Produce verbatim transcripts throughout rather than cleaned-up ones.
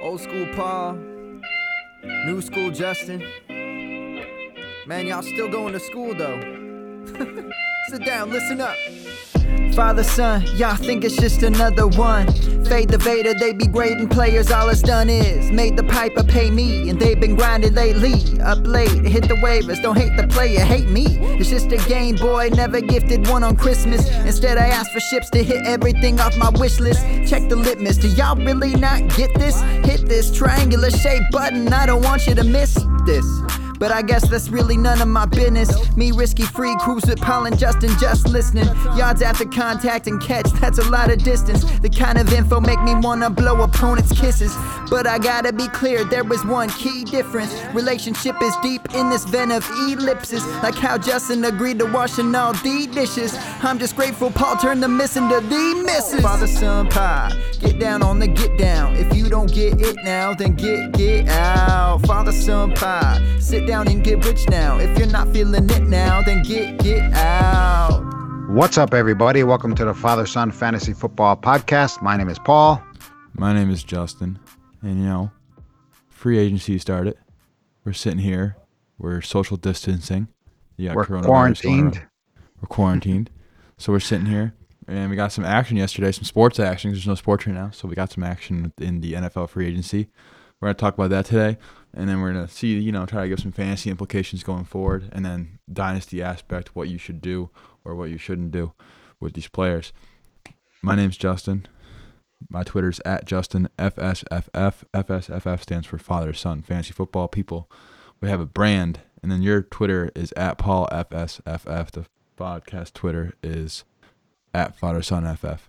Old school Paul, new school Justin. Man, y'all still going to school though. Sit down, listen up. Father, son, y'all think it's just another one. Fade the Vader, they be grading players, all it's done is made the piper pay me, and they've been grinding lately. Up late, hit the waivers, don't hate the player, hate me. It's just a game, boy, never gifted one on Christmas. Instead I asked for ships to hit everything off my wish list. Check the litmus, do y'all really not get this? Hit this triangular shaped button, I don't want you to miss this. But I guess that's really none of my business. Me risky free, cruise with Paul and Justin just listening. Yards after contact and catch, that's a lot of distance. The kind of info make me wanna blow opponents' kisses. But I gotta be clear, there is one key difference. Relationship is deep in this vein of ellipses. Like how Justin agreed to washing all the dishes. I'm just grateful Paul turned the miss into the misses. Father, son, pie, get down on the get down. If you don't get it now, then get, get out. Father, son, pie, sit down and get rich now. If you're not feeling it now, then get, get out. What's up, everybody? Welcome to the Father-Son Fantasy Football Podcast. My name is Paul. My name is Justin. And, you know, free agency started. We're sitting here. We're social distancing. You got we're quarantined. We're quarantined. So we're sitting here. And we got some action yesterday, some sports action. There's no sports right now. So we got some action in the N F L free agency. We're going to talk about that today. And then we're going to see, you know, try to give some fantasy implications going forward. And then dynasty aspect, what you should do or what you shouldn't do with these players. My name's Justin. My Twitter's at Justin F S F F. F S F F stands for Father Son Fantasy Football. People, we have a brand. And then your Twitter is at Paul F S F F. The podcast Twitter is at Father Son F F.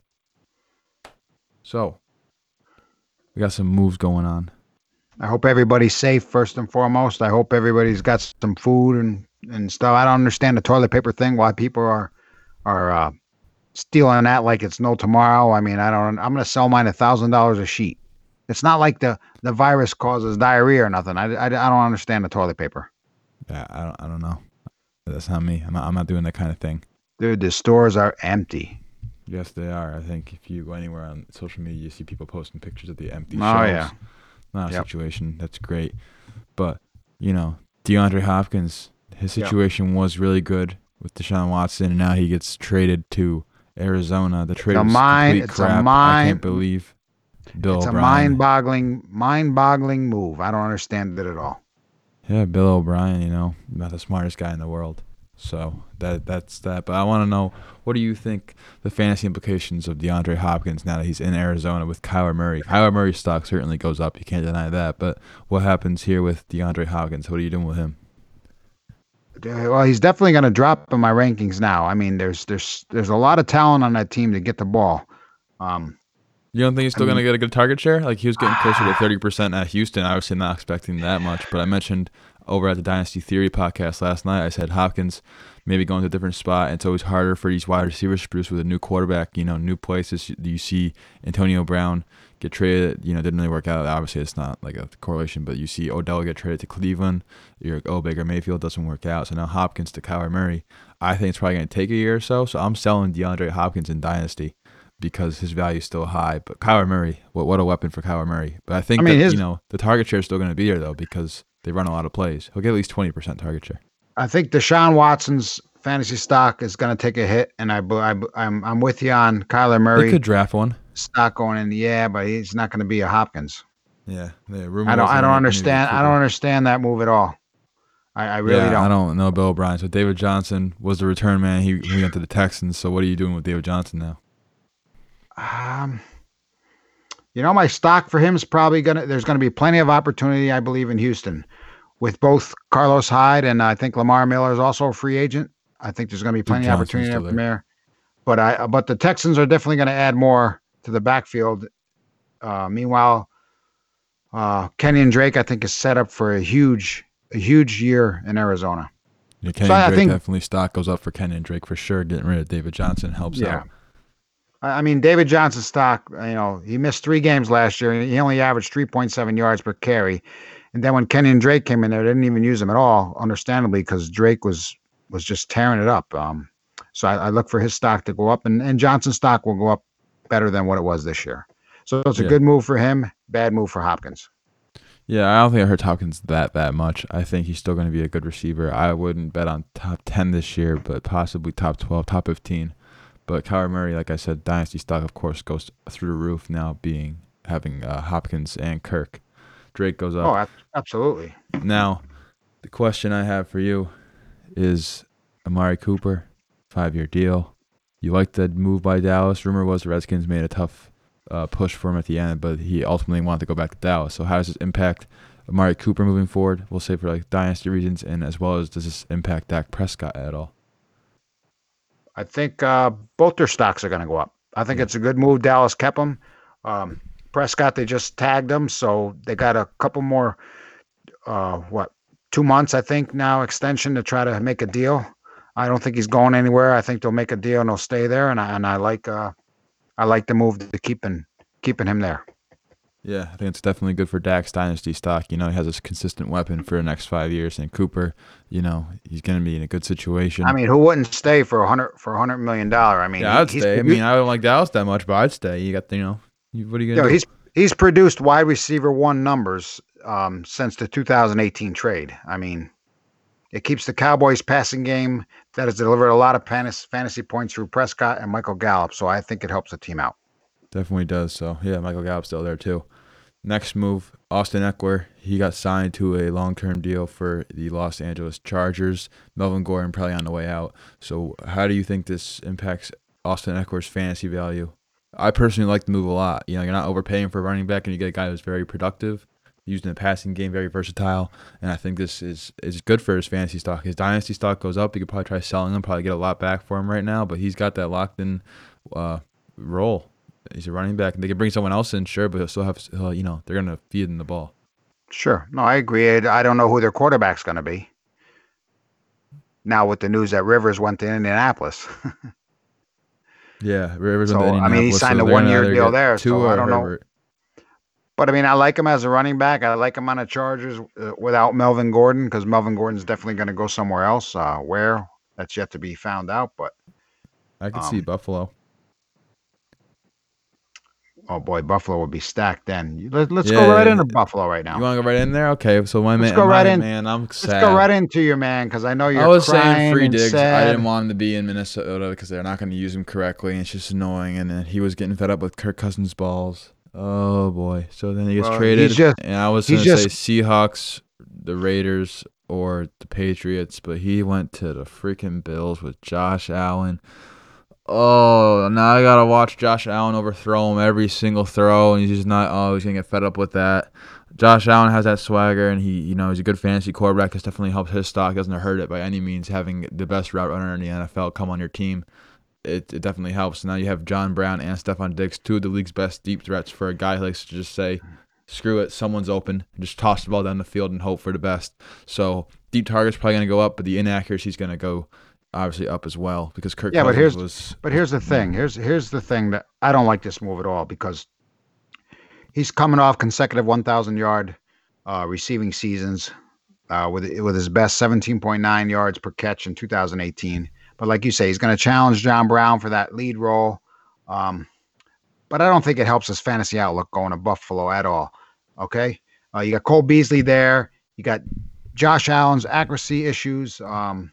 So, we got some moves going on. I hope everybody's safe, first and foremost. I hope everybody's got some food and, and stuff. I don't understand the toilet paper thing, why people are are uh, stealing that like it's no tomorrow. I mean, I don't. I'm going to sell mine a thousand dollars a sheet. It's not like the, the virus causes diarrhea or nothing. I, I, I don't understand the toilet paper. Yeah, I don't, I don't know. That's not me. I'm not, I'm not doing that kind of thing. Dude, the stores are empty. Yes, they are. I think if you go anywhere on social media, you see people posting pictures of the empty oh, shelves. Yeah. Not a yep. situation. That's great. But, you know, DeAndre Hopkins, his situation yep. was really good with Deshaun Watson, and now he gets traded to Arizona. The trade was mind, complete crap. A mind, I can't believe Bill It's O'Brien. a mind-boggling, mind-boggling move. I don't understand it at all. Yeah, Bill O'Brien, you know, not the smartest guy in the world. So that that's that. But I want to know, what do you think the fantasy implications of DeAndre Hopkins now that he's in Arizona with Kyler Murray? Kyler Murray's stock certainly goes up. You can't deny that. But what happens here with DeAndre Hopkins? What are you doing with him? Well, he's definitely going to drop in my rankings now. I mean, there's there's there's a lot of talent on that team to get the ball. Um, you don't think he's still going to get a good target share? Like, he was getting closer to thirty percent at Houston. Obviously not expecting that much. But I mentioned over at the Dynasty Theory podcast last night, I said Hopkins maybe going to a different spot. And it's always harder for these wide receivers to produce with a new quarterback, you know, new places. You see Antonio Brown get traded, you know, didn't really work out. Obviously, it's not like a correlation, but you see Odell get traded to Cleveland. You're like, oh, Baker Mayfield doesn't work out. So now Hopkins to Kyler Murray. I think it's probably going to take a year or so. So I'm selling DeAndre Hopkins in Dynasty because his value is still high. But Kyler Murray, what what a weapon for Kyler Murray. But I think I mean, that, his, you know, the target share is still going to be there, though, because they run a lot of plays. He'll get at least twenty percent target share. I think Deshaun Watson's fantasy stock is going to take a hit, and I, I, I'm I'm with you on Kyler Murray. They could draft one. Stock going in, yeah, but he's not going to be a Hopkins. Yeah, yeah I don't. I don't understand. I don't understand that move at all. I, I really yeah, don't. I don't know Bill O'Brien. So David Johnson was the return man. He, he went to the Texans. So what are you doing with David Johnson now? Um, you know, my stock for him is probably gonna. There's going to be plenty of opportunity, I believe, in Houston, with both Carlos Hyde and I think Lamar Miller is also a free agent. I think there's going to be plenty of opportunity up there. But I. But the Texans are definitely going to add more to the backfield. Uh, meanwhile, uh, Kenyon Drake, I think, is set up for a huge, a huge year in Arizona. Yeah, Kenyon so Drake I think, definitely stock goes up for Kenyon Drake for sure. Getting rid of David Johnson helps yeah. out. I mean, David Johnson's stock, you know, he missed three games last year. He only averaged three point seven yards per carry. And then when Kenyon Drake came in there, they didn't even use him at all, understandably, because Drake was was just tearing it up. Um, so I, I look for his stock to go up, and, and Johnson's stock will go up better than what it was this year. So it's a Yeah. good move for him, bad move for Hopkins. Yeah, I don't think I hurt Hopkins that that much. I think he's still going to be a good receiver. I wouldn't bet on top ten this year, but possibly top twelve, top fifteen. But Kyler Murray, like I said, dynasty stock, of course, goes through the roof now, being having uh, Hopkins and Kirk. Drake goes up. Oh, ab- absolutely. Now, the question I have for you is Amari Cooper, five-year deal. You like the move by Dallas? Rumor was the Redskins made a tough uh, push for him at the end, but he ultimately wanted to go back to Dallas. So how does this impact Amari Cooper moving forward? We'll say for like dynasty reasons, and as well as does this impact Dak Prescott at all? I think uh, both their stocks are going to go up. I think Yeah. it's a good move. Dallas kept him. Um, Prescott, they just tagged him, so they got a couple more, uh, what, two months, I think, now extension to try to make a deal. I don't think he's going anywhere. I think they'll make a deal and he'll stay there. And I and I like uh, I like the move to keeping keeping him there. Yeah, I think it's definitely good for Dak's dynasty stock. You know, he has this consistent weapon for the next five years, and Cooper, you know, he's going to be in a good situation. I mean, who wouldn't stay for a hundred for a hundred million dollar? I mean, yeah, I'd he- he's stay. I produ- mean, I don't like Dallas that much, but I'd stay. You got, the, you know, you, what are you you going know, to do? he's he's produced wide receiver one numbers um, since the two thousand eighteen trade. I mean, it keeps the Cowboys passing game that has delivered a lot of fantasy, fantasy points through Prescott and Michael Gallup. So I think it helps the team out. Definitely does. So, yeah, Michael Gallup's still there, too. Next move, Austin Eckler. He got signed to a long-term deal for the Los Angeles Chargers. Melvin Gordon probably on the way out. So how do you think this impacts Austin Eckler's fantasy value? I personally like the move a lot. You know, you're not overpaying for a running back, and you get a guy who's very productive, used in the passing game, very versatile. And I think this is, is good for his fantasy stock. His dynasty stock goes up. You could probably try selling him, probably get a lot back for him right now. But he's got that locked-in uh, role. He's a running back, and they can bring someone else in, sure, but he'll still have, he'll, you know, they're going to feed him the ball. Sure. No, I agree. I I don't know who their quarterback's going to be. Now with the news that Rivers went to Indianapolis. Yeah, Rivers. So, went to I mean, he Indianapolis, signed so a they're gonna one-year either deal get there, Tua so I or don't know. Herbert. But I mean, I like him as a running back. I like him on the Chargers uh, without Melvin Gordon because Melvin Gordon's definitely going to go somewhere else. Uh, where? That's yet to be found out. But I could see um, Buffalo. oh boy, Buffalo would be stacked then. You- Let, let's Yeah, go right yeah, into yeah. Buffalo right now. You want to go right in there? Okay, so my Let's man, go my right in. man, I'm sad. Let's go right into your man because I know you're I was crying saying free and digs. sad. I didn't want him to be in Minnesota because they're not going to use him correctly, and it's just annoying. And then he was getting fed up with Kirk Cousins' balls. Oh boy! So then he gets Well, traded, he's just- and I was he's going to say just- Seahawks, the Raiders, or the Patriots, but he went to the freaking Bills with Josh Allen. Oh, now I gotta watch Josh Allen overthrow him every single throw, and he's just not. Oh, he's gonna get fed up with that. Josh Allen has that swagger, and he, you know, he's a good fantasy quarterback. This definitely helps his stock. Doesn't hurt it by any means. Having the best route runner in the N F L come on your team, it, it definitely helps. Now you have John Brown and Stephon Diggs, two of the league's best deep threats for a guy who likes to just say, "Screw it, someone's open," and just toss the ball down the field and hope for the best. So deep targets probably gonna go up, but the inaccuracy is gonna go obviously up as well because Kirk Yeah, but Cousins here's- was. But here's the thing. Here's here's the thing that I don't like this move at all because he's coming off consecutive one thousand yard uh, receiving seasons uh, with with his best seventeen point nine yards per catch in two thousand eighteen. But like you say, he's going to challenge John Brown for that lead role. Um, but I don't think it helps his fantasy outlook going to Buffalo at all. Okay, uh, you got Cole Beasley there. You got Josh Allen's accuracy issues. Um,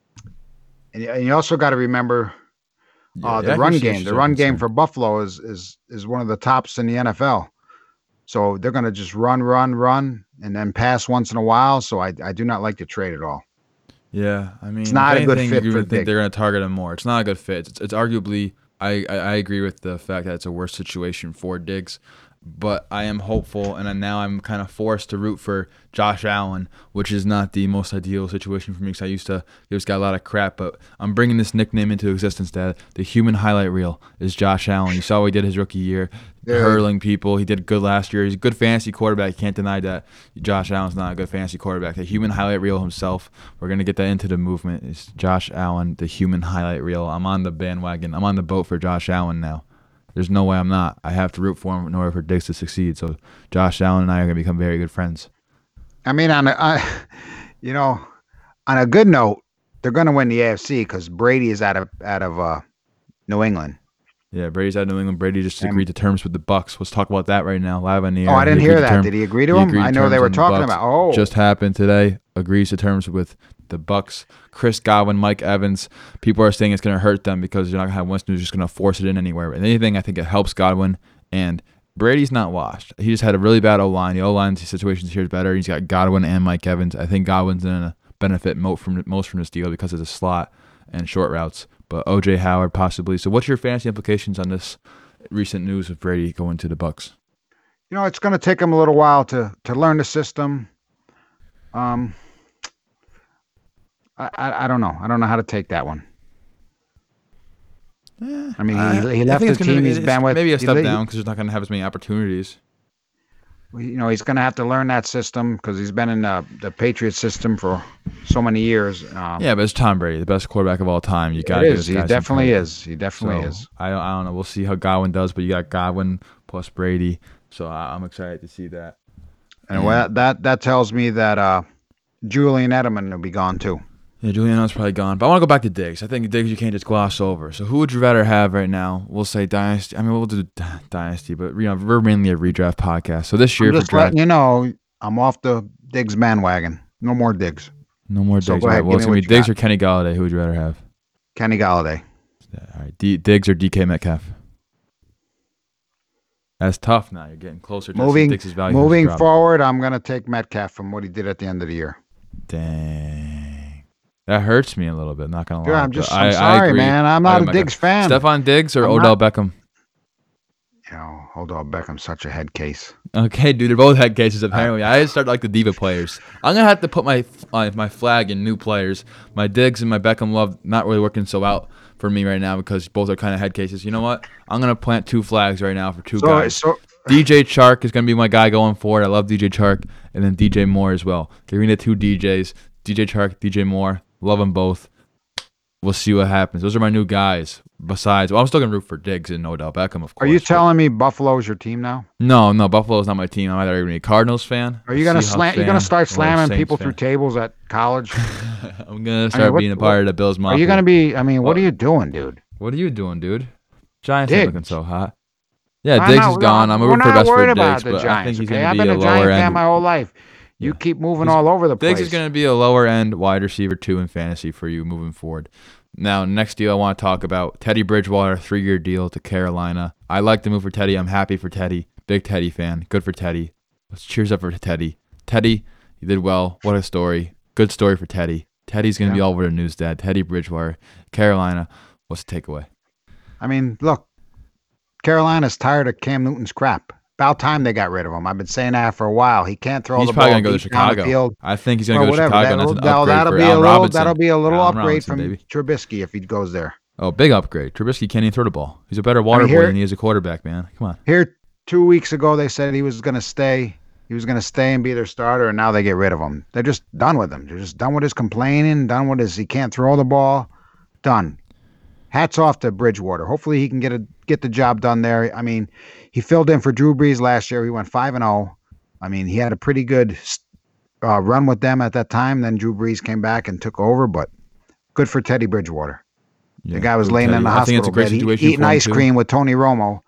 and, and you also got to remember uh, the run game. The run game for Buffalo is is is one of the tops in the N F L. So they're going to just run, run, run, and then pass once in a while. So I I do not like the trade at all. Yeah, I mean, It's not if a good anything, fit you for would think Diggs. they're going to target him more. It's not a good fit. It's, it's arguably, I, I I agree with the fact that it's a worse situation for Diggs, but I am hopeful, and then now I'm kind of forced to root for Josh Allen, which is not the most ideal situation for me because I used to give this guy a lot of crap, but I'm bringing this nickname into existence that the human highlight reel is Josh Allen. You saw what he did his rookie year, Yeah. hurling people. He did good last year. He's a good fantasy quarterback. You can't deny that. Josh Allen's not a good fantasy quarterback. The human highlight reel himself, we're going to get that into the movement, is Josh Allen, the human highlight reel. I'm on the bandwagon. I'm on the boat for Josh Allen now. There's no way I'm not. I have to root for him in order for Diggs to succeed. So Josh Allen and I are going to become very good friends. I mean, on a, I, you know, on a good note, they're going to win the A F C because Brady is out of out of uh, New England. Yeah, Brady's out of New England. Brady just And- agreed to terms with the Bucks. Let's talk about that right now, live on the air. Oh, I He didn't agreed hear to that. term- Did he agree to he him? agreed I to know they terms were on the talking Bucks. about. Oh, Just happened today. Agrees to terms with the Bucks. Chris Godwin, Mike Evans. People are saying it's going to hurt them because you're not going to have Winston who's just going to force it in anywhere. And anything, I think it helps Godwin. And Brady's not washed. He just had a really bad O-line. The O-line situations here is better. He's got Godwin and Mike Evans. I think Godwin's going to benefit most from most from this deal because of the slot and short routes. But O J Howard possibly. So what's your fantasy implications on this recent news of Brady going to the Bucks? you know, it's going to take him a little while to to learn the system. Um, I, I I don't know. I don't know how to take that one. I mean, I- he, he I left think the it's gonna team be- he's it's been with. maybe a he step le- down because he's not going to have as many opportunities. You know, he's going to have to learn that system because he's been in the, the Patriot system for so many years. Um, Yeah, but it's Tom Brady, the best quarterback of all time. You got it is. He definitely is. He definitely is. I don't, I don't know. We'll see how Godwin does, but you got Godwin plus Brady, so I, I'm excited to see that. And well, that that tells me that uh, Julian Edelman will be gone too. Yeah, Juliano's probably gone, but I want to go back to Diggs. I think Diggs you can't just gloss over. So who would you rather have right now? We'll say Dynasty. I mean, we'll do d- Dynasty, but you know, we're mainly a redraft podcast. So this year I'm for just draft, letting you know, I'm off the Diggs bandwagon. No more Diggs. no more So Diggs. go All right, ahead, well, give it's me gonna be what you Diggs got. or Kenny Galladay. Who would you rather have? Kenny Galladay. Yeah, all right, D- Diggs or D K Metcalf. That's tough. Now you're getting closer to Moving Diggs' value. has moving dropped. forward, I'm going to take Metcalf from what he did at the end of the year. Dang. That hurts me a little bit, not gonna Dude, lie. I'm just but I'm I, I sorry, agree. man. I'm I not got a my Diggs guy. fan. Stephon Diggs or I'm Odell not- Beckham? You know, Odell Beckham's such a head case. Okay, dude, they're both head cases apparently. I start like the diva players. I'm gonna have to put my uh, my flag in new players. My Diggs and my Beckham love not really working so out for me right now because both are kind of head cases. You know what? I'm gonna plant two flags right now for two So, guys. so D J Chark is gonna be my guy going forward. I love D J Chark, and then D J Moore as well. Give me the two D Js, D J Chark, D J Moore. Love them both. We'll see what happens. Those are my new guys. Besides, well, I'm still gonna root for Diggs and Odell Beckham, of are course. you but- telling me Buffalo's your team now? No, no, Buffalo's not my team. I'm either gonna be a Cardinals fan. Are you gonna Seahawks slam? You're fan, gonna start or a slamming Saints people fan. through tables at college? I'm gonna start what- being a part of the Bills Mafia. Are you gonna be? I mean, what Well- are you doing, dude? What are you doing, dude? Giants ain't Diggs. looking so hot. Yeah, I'm Diggs not- is gone. I'm we're rooting for not best for worried Diggs, about the but I Giants. think he's Okay, gonna I've be been a a lower Giant fan end. my whole life. You Yeah. keep moving He's- all over the place. Diggs is gonna be a lower end wide receiver two in fantasy for you moving forward. Now, next deal I want to talk about Teddy Bridgewater, three year deal to Carolina. I like the move for Teddy. I'm happy for Teddy. Big Teddy fan. Good for Teddy. Let's cheers up for Teddy. Teddy, you did well. What a story. Good story for Teddy. Teddy's gonna Yeah. be all over the news, Dad. Teddy Bridgewater, Carolina. What's the takeaway? I mean, look, Carolina's tired of Cam Newton's crap. About time they got rid of him. I've been saying that for a while. He can't throw He's the probably ball gonna go to deep down the Chicago. field. I think he's gonna Well, go to whatever. Chicago. and that's an That'll, upgrade that'll for be a Allen little. Robinson. That'll be a little Allen upgrade Robinson, from baby. Trubisky if he goes there. Oh, big upgrade. Trubisky can't even throw the ball. He's a better water here- boy than he is a quarterback, man. Come on. Here, two weeks ago, they said he was going to stay. He was going to stay and be their starter, and now they get rid of him. They're just done with him. They're just done with his complaining, done with his he can't throw the ball. Done. Hats off to Bridgewater. Hopefully he can get a get the job done there. I mean, he filled in for Drew Brees last year. He went five and zero. I mean, he had a pretty good uh, run with them at that time. Then Drew Brees came back and took over, but good for Teddy Bridgewater. Yeah, The guy was good laying Teddy. in the I think it's hospital a great bed, eat- situation eating for him, ice too. cream with Tony Romo.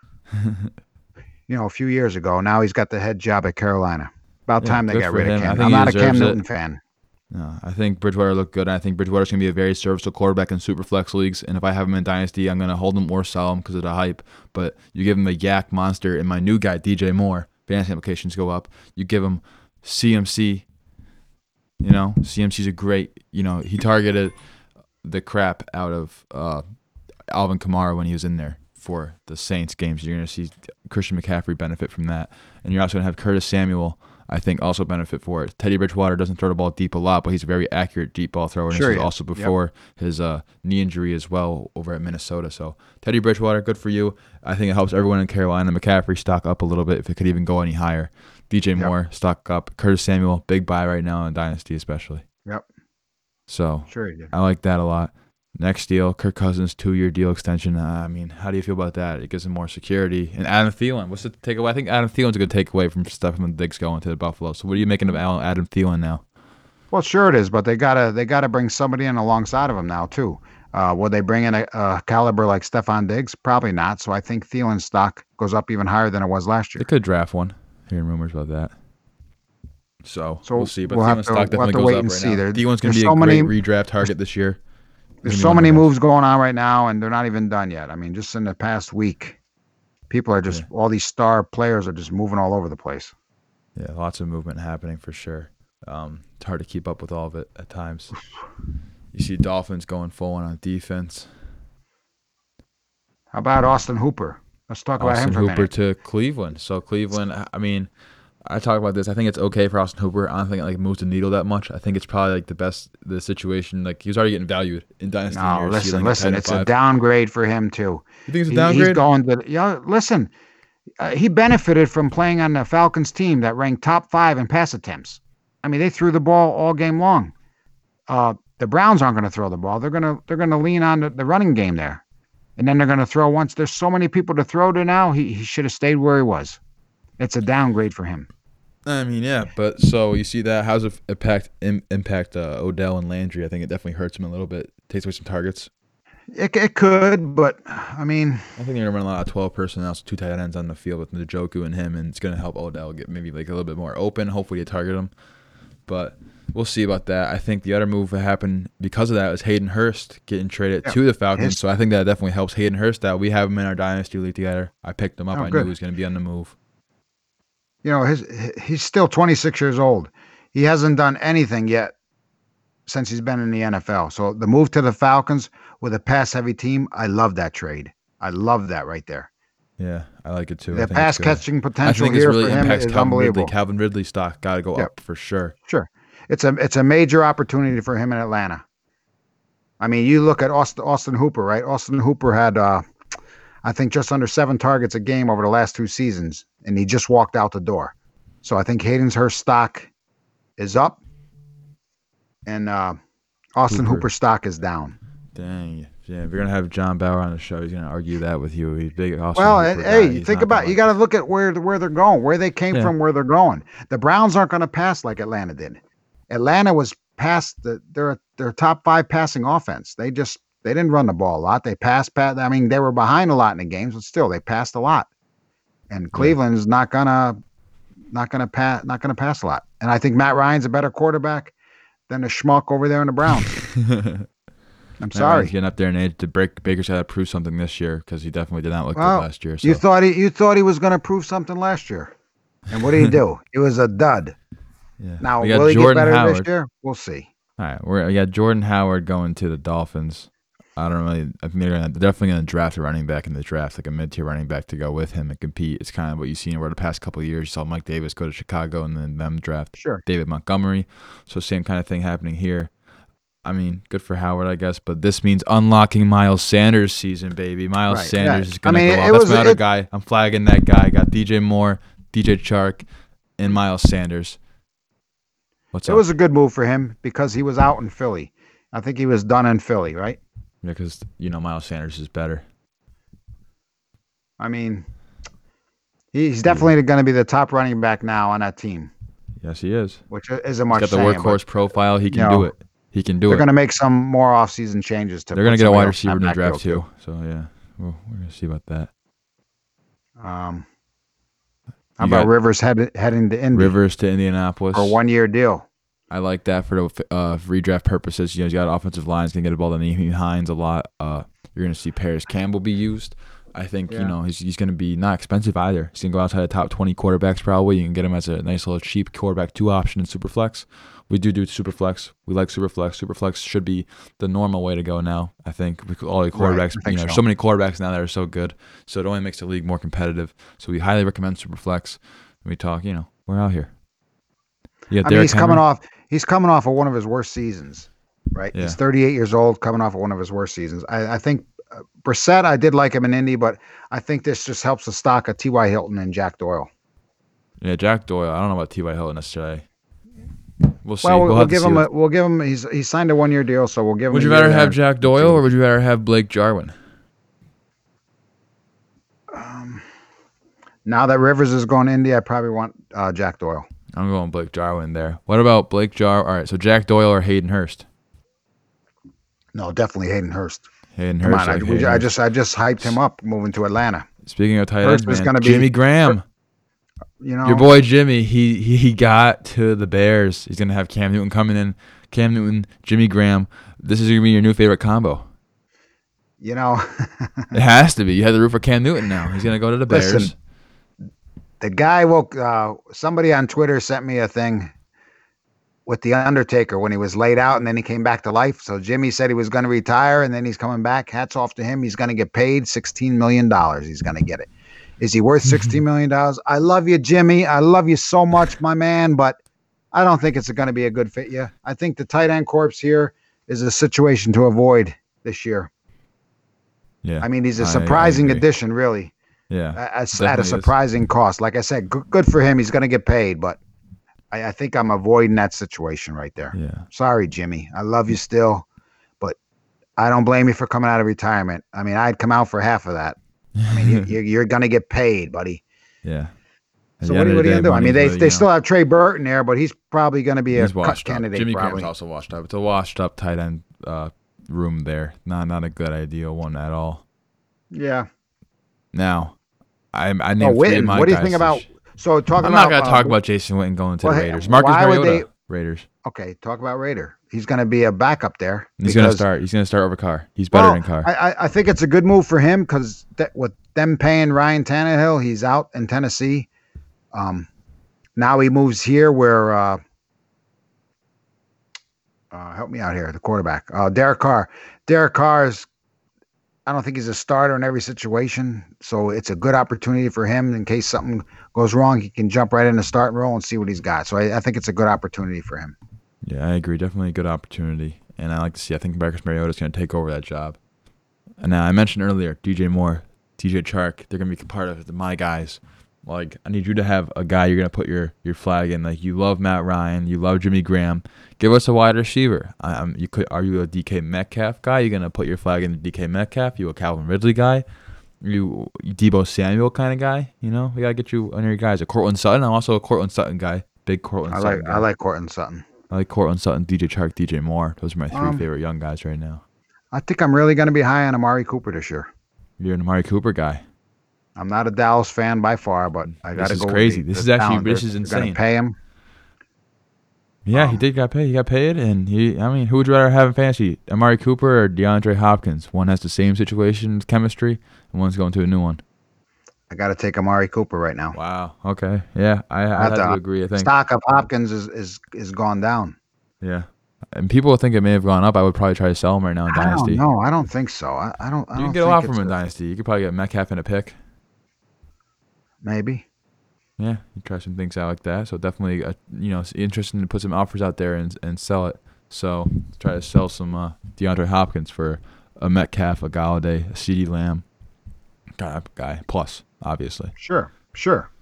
You know, a few years ago. Now he's got the head job at Carolina. About Yeah, time they good got for rid him. of I Cam. think I'm he not a Cam deserves it. Newton fan. No, I think Bridgewater looked good. I think Bridgewater's going to be a very serviceable quarterback in super flex leagues. And if I have him in Dynasty, I'm going to hold him or sell him because of the hype. But you give him a yak monster and my new guy, D J Moore, fantasy applications go up. You give him C M C. You know, C M C's a great, you know, he targeted the crap out of uh, Alvin Kamara when he was in there for the Saints games. You're going to see Christian McCaffrey benefit from that. And you're also going to have Curtis Samuel, I think, also benefit for it. Teddy Bridgewater doesn't throw the ball deep a lot, but he's a very accurate deep ball thrower. And Sure this he was is. also Yep. before his uh, knee injury as well over at Minnesota. So Teddy Bridgewater, good for you. I think it helps everyone in Carolina. McCaffrey stock up a little bit if it could even go any higher. D J Moore, stock up. Curtis Samuel, big buy right now in Dynasty especially. Yep. So Sure he did. I like that a lot. Next deal, Kirk Cousins, two-year deal extension. Uh, I mean, how do you feel about that? It gives him more security. And Adam Thielen, what's the takeaway? I think Adam Thielen's a good takeaway from Stefan Diggs going to the Buffalo. So what are you making of Al- Adam Thielen now? Well, sure it is, but they gotta they gotta bring somebody in alongside of him now too. Uh, will they bring in a, a caliber like Stephon Diggs? Probably not. So I think Thielen's stock goes up even higher than it was last year. They could draft one. Hearing rumors about that. So, So we'll see. But we'll have Thielen's to- stock we'll have definitely to goes wait up and right see. now. There- Thielen's going to there's be a so great many- redraft target this year. There's He's so gonna be many one of the moves going on right now, and they're not even done yet. I mean, just in the past week, people are just Yeah. all these star players are just moving all over the place. best. Yeah, lots of movement happening for sure. Um, it's hard to keep up with all of it at times. You see Dolphins going full on on defense. How about Austin Hooper? Let's talk about Austin him for a Hooper minute. to Cleveland. So Cleveland, I mean, I talk about this. I think it's okay for Austin Hooper. I don't think it like moves the needle that much. I think it's probably like the best the situation. Like he was already getting valued in dynasty No, years. listen, ceiling at listen. ten It's and a five. downgrade for him too. You think it's a He- downgrade? He's going to. Yeah, listen. Uh, he benefited from playing on the Falcons team that ranked top five in pass attempts. I mean, they threw the ball all game long. Uh, the Browns aren't going to throw the ball. They're going to they're going to lean on the, the running game there, and then they're going to throw once. There's so many people to throw to now. He he should have stayed where he was. It's a downgrade for him. I mean, yeah, but so you see that how's it impact im, impact uh, Odell and Landry? I think it definitely hurts him a little bit. Takes away some targets. It, it could, but I mean, I think they're gonna run a lot of twelve personnel, so two tight ends on the field with Njoku and him, and it's gonna help Odell get maybe like a little bit more open. Hopefully, you target him, but we'll see about that. I think the other move that happened because of that was Hayden Hurst getting traded Yeah, to the Falcons. his- So I think that definitely helps Hayden Hurst out. We have him in our dynasty league together. I picked him up. Oh, I good. knew he was gonna be on the move. you know, his he's still twenty-six years old. He hasn't done anything yet since he's been in the N F L. So the move to the Falcons with a pass-heavy team, I love that trade. I love that right there. Yeah, I like it too. I The think it's pass good. catching I potential think this here really for him impacts is Calvin unbelievable. Ridley. Calvin Ridley stock got to go Yep. up for sure. Sure, it's a it's a major opportunity for him in Atlanta. I mean, you look at Austin, Austin Hooper, right? Austin Hooper had, uh, I think, just under seven targets a game over the last two seasons, and he just walked out the door. So I think Hayden's Hurst stock is up, and uh, Austin Hooper. Hooper's stock is down. Dang. Yeah, if you're gonna have John Bauer on the show, he's gonna argue that with you. He's big. Austin Well, Hooper and, guy. hey, He's think not about gonna it. You like got to look at where where they're going, where they came Yeah. from, where they're going. The Browns aren't going to pass like Atlanta did. Atlanta was past the they're their top five passing offense. They just they didn't run the ball a lot. They passed, pass. I mean, they were behind a lot in the games, but still they passed a lot. And Cleveland's not gonna not gonna pass not gonna pass a lot. And I think Matt Ryan's a better quarterback than the schmuck over there in the Browns. it. I'm Matt sorry. Ryan's getting up there in age to break. Baker's got to prove something this year because he definitely did not look Well, good last year. So. You thought he you thought he was going to prove something last year, and what did he do? He was a dud. yeah. Now we got will he Jordan get better Howard. this year? We'll see. All right, we're we got Jordan Howard going to the Dolphins. I don't really. I think they're, gonna, they're definitely going to draft a running back in the draft, like a mid-tier running back to go with him and compete. It's kind of what you've seen over the past couple of years. You saw Mike Davis go to Chicago and then them draft Sure. David Montgomery. So same kind of thing happening here. I mean, good for Howard, I guess, but this means unlocking Miles Sanders' season, baby. Miles Right, Sanders yeah. is going I to mean, go it off. That's was- my other it- guy. I'm flagging that guy. I got D J Moore, D J Chark, and Miles Sanders. What's It up? was a good move for him because he was out in Philly. I think he was done in Philly, right? Because, you know, Miles Sanders is better. I mean, he's definitely going to be the top running back now on that team, Yes, he is. which isn't He's much got the saying, workhorse profile. He can you do know, it. He can do They're it. going to make some more offseason changes to. They're going put to get a somebody wide else receiver in the that draft, backfield, too. So, yeah, we're, we're going to see about that. Um, how You about got Rivers head, heading to Indy Rivers to Indianapolis. for a one-year deal? I like that for the uh, redraft purposes. You know, you got offensive lines going to get the ball to Naheem Hines a lot. Uh, you're going to see Paris Campbell be used. I think, Yeah. you know, he's, he's going to be not expensive either. He's going to go outside the top twenty quarterbacks probably. You can get him as a nice little cheap quarterback two option in Superflex. We do do Superflex. We like Superflex. Superflex should be the normal way to go now, I think. With all the quarterbacks, I think you know, so. so many quarterbacks now that are so good. So it only makes the league more competitive. So we highly recommend Superflex. When we talk, you know, we're out here. Yeah, I mean, he's coming off. He's coming off of one of his worst seasons, right? Yeah. He's thirty-eight years old, coming off of one of his worst seasons. I, I think uh, Brissett. I did like him in Indy, but I think this just helps the stock of T Y. Hilton and Jack Doyle. Yeah, Jack Doyle. I don't know about T Y. Hilton necessarily. We'll see. Well, we'll, We'll we'll have to give see him. what- A, we'll give him. He's he signed a one-year deal, so we'll give him. Would a you year rather there. have Jack Doyle or would you rather have Blake Jarwin? Um, now that Rivers is going to Indy, I probably want uh, Jack Doyle. I'm going Blake Jarwin there. What about Blake Jar? All right, so Jack Doyle or Hayden Hurst? No, definitely Hayden Hurst. Hayden Come Hurst. on, I, like we, Hayden I Hurst. just I just hyped him up moving to Atlanta. Speaking of tight Hurst ends, was man, gonna be- Jimmy Graham. You know, Your boy Jimmy, he, he he got to the Bears. He's gonna have Cam Newton coming in. Cam Newton, Jimmy Graham. This is gonna be your new favorite combo. You know, It has to be. You have the root for Cam Newton now. He's gonna go to the Bears. Listen, the guy woke. Uh, somebody on Twitter sent me a thing with the Undertaker when he was laid out and then he came back to life. So Jimmy said he was going to retire and then he's coming back. Hats off to him. He's going to get paid sixteen million dollars. He's going to get it. Is he worth sixteen million dollars? I love you, Jimmy. I love you so much, my man, but I don't think it's going to be a good fit. Yeah, I think the tight end corps here is a situation to avoid this year. Yeah. I mean, he's a I- I surprising agree. addition, really. Yeah. At, at definitely a is. surprising cost. Like I said, good, good for him. He's going to get paid, but I, I think I'm avoiding that situation right there. Yeah. Sorry, Jimmy. I love you still, but I don't blame you for coming out of retirement. I mean, I'd come out for half of that. I mean, you, you're, you're going to get paid, buddy. Yeah. At So the what, end are- of what the are you day, going to do? I mean, money's they really, they you still know, have Trey Burton there, but he's probably going to be a he's cut washed up. candidate. Jimmy probably. Graham's also washed up. It's a washed up tight end uh, room there. Not not a good ideal one at all. Yeah. Now, I I Oh, named three of Witten. my What do you guys think to about? sh- So talking I'm about. not gonna uh, talk about Jason Witten going to well, the hey, Raiders. Marcus why would Mariota, they- Raiders. Okay, talk about Raider. He's going to be a backup there. He's gonna because- start. He's gonna start over Carr. He's better Well, than Carr. I, I I think it's a good move for him because with them paying Ryan Tannehill, he's out in Tennessee. Um, now he moves here where uh, uh, help me out here, the quarterback, uh, Derek Carr. Derek Carr is. I don't think he's a starter in every situation, so it's a good opportunity for him in case something goes wrong. He can jump right in the starting role and see what he's got. So I, I think it's a good opportunity for him. Yeah, I agree. Definitely a good opportunity, and I like to see. I think Marcus Mariota is going to take over that job. And now I mentioned earlier, D J Moore, D J Chark, they're going to be part of the my guys. Like I need you to have a guy you're going to put your your flag in. Like you love Matt Ryan, you love Jimmy Graham. Give us a wide receiver. I, I'm, you could are you a D K Metcalf guy? You're going to put your flag in D K Metcalf. You a Calvin Ridley guy? You, you Debo Samuel kind of guy? You know, we got to get you under your guys. A Cortland Sutton. I'm also a Cortland Sutton guy. Big Cortland I Sutton like guy. I like Cortland Sutton. I like Cortland Sutton, D J Chark, D J Moore. Those are my three Um, favorite young guys right now. I think I'm really going to be high on Amari Cooper this year. You're an Amari Cooper guy. I'm not a Dallas fan by far, but I got to This go. is with crazy. the- This the is actually- talent. this They're- is they're gonna insane. Pay him. Yeah, he Um, did got paid. He got paid, and he. I mean, who would you rather have in fantasy, Amari Cooper or DeAndre Hopkins? One has the same situation, chemistry, and one's going to a new one. I got to take Amari Cooper right now. Wow. Okay. Yeah, I, I Not have to the agree. I think. Stock of Hopkins is is is gone down. Yeah, and people think it may have gone up. I would probably try to sell him right now in I Dynasty. don't know. I don't think so. I, I don't. I You don't can get a think lot from it's him in a- Dynasty. You could probably get Metcalf in a pick. Maybe. Yeah, you try some things out like that. So definitely, uh, you know, it's interesting to put some offers out there and and sell it. So try to sell some uh, DeAndre Hopkins for a Metcalf, a Galladay, a CeeDee Lamb guy, guy plus, obviously. Sure. Sure.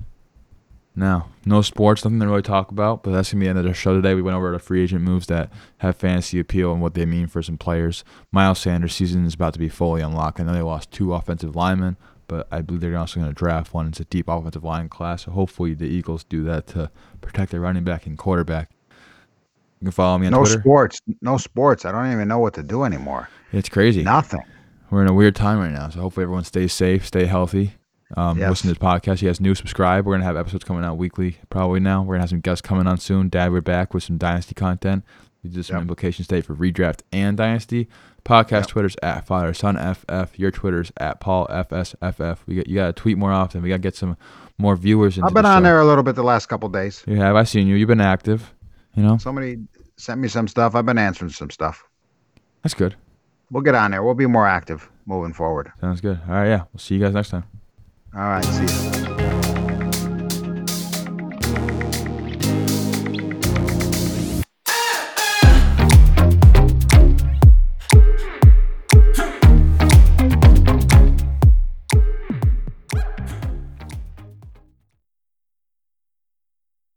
Now, no sports, nothing to really talk about, but that's going to be the end of the show today. We went over the free agent moves that have fantasy appeal and what they mean for some players. Miles Sanders' season is about to be fully unlocked. I know they lost two offensive linemen, but I believe they're also going to draft one. It's a deep offensive line class, so hopefully the Eagles do that to protect their running back and quarterback. You can follow me on No Twitter. sports. No sports. I don't even know what to do anymore. It's crazy. Nothing. We're in a weird time right now, so hopefully everyone stays safe, stay healthy. Um, Yes. Listen to this podcast. You guys new, subscribe. We're going to have episodes coming out weekly probably now. We're going to have some guests coming on soon. Dad, we're back with some Dynasty content. We did some Yep. implications today for redraft and Dynasty. Podcast Yep. Twitter's at Father Son F F. Your Twitter's at Paul F S F F. We got, you got to tweet more often. We got to get some more viewers into I've been the on show. there a little bit the last couple days. You have. I've seen you. You've been active. You know? Somebody sent me some stuff. I've been answering some stuff. That's good. We'll get on there. We'll be more active moving forward. Sounds good. All right, yeah. We'll see you guys next time. All right. See you.